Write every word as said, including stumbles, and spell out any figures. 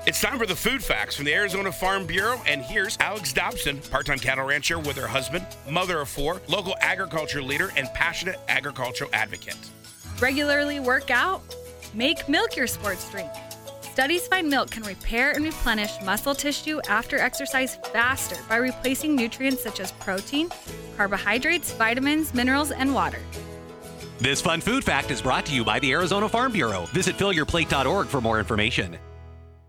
It's time for the food facts from the Arizona Farm Bureau, and here's Alex Dobson, part-time cattle rancher with her husband, mother of four, local agriculture leader, and passionate agricultural advocate. Regularly work out? Make milk your sports drink. Studies find milk can repair and replenish muscle tissue after exercise faster by replacing nutrients such as protein, carbohydrates, vitamins, minerals, and water. This fun food fact is brought to you by the Arizona Farm Bureau. Visit fill your plate dot org for more information.